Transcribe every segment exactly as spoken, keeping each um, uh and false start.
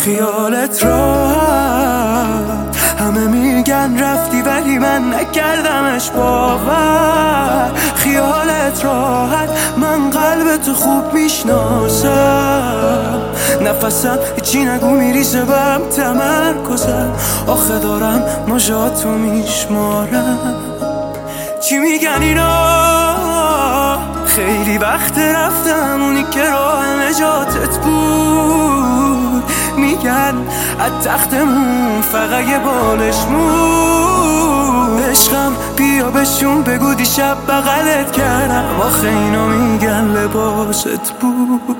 خیالت راحت، همه میگن رفتی ولی من نکردمش باور. خیالت راحت، من قلب تو خوب میشناسم، نفسم هیچی نگو میریزه بهم تمرکزم. آخه دارم مژاتو میشمارم. چی میگن اینا؟ خیلی وقت رفتم، اونی که راه نجاتت بود. میگن از تختمون فقط یه بالش مون. عشقم بیا بهشون بگو دیشب بغلت کردم. آخه اینا میگن لباست بود.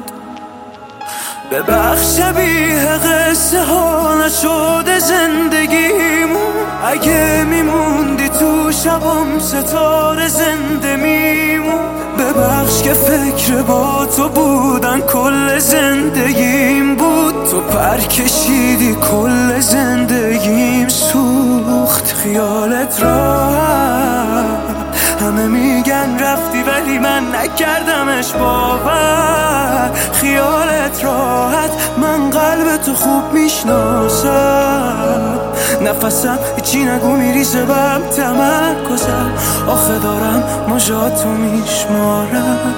ببخش شبیه قصه ها نشده زندگیمون. اگه میموندی تو شبم ستاره زنده میمون. ببخش که فکر با تو بودن کل زندگیم بود. تو پر کشیدی کل زندگیم سوخت. خیالت راحت، همه میگن رفتی ولی من نکردمش باور. خیالت راحت، من قلب تو خوب میشناسم، نفسم هیچی نگو میریزه بهم تمرکزم. آخه دارم مژاتو میشمارم.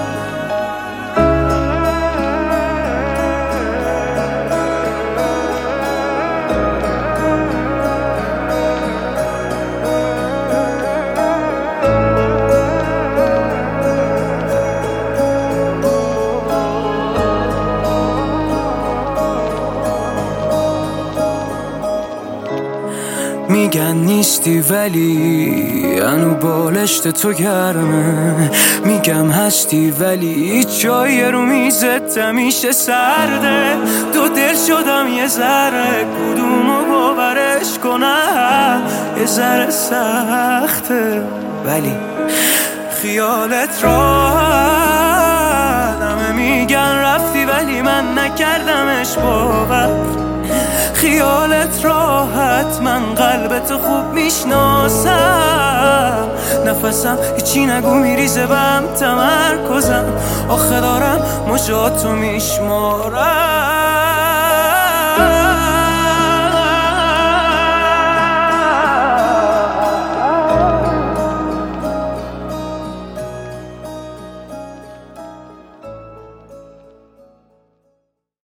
میگن نیستی ولی انو بالشت تو گرمه. میگم هستی ولی هیچ جایی رو میزت همیشه سرده. دو دل شدم یه ذره، کدومو باورش کنم؟ یه ذره سخته ولی خیالت راحت. همه میگن رفتی ولی من نکردمش باور. خیالت راحت، من قلبت خوب میشناسم، نفسم هیچی نگو میریزه بهم تمرکزم. آخه دارم مژاتو میشمارم.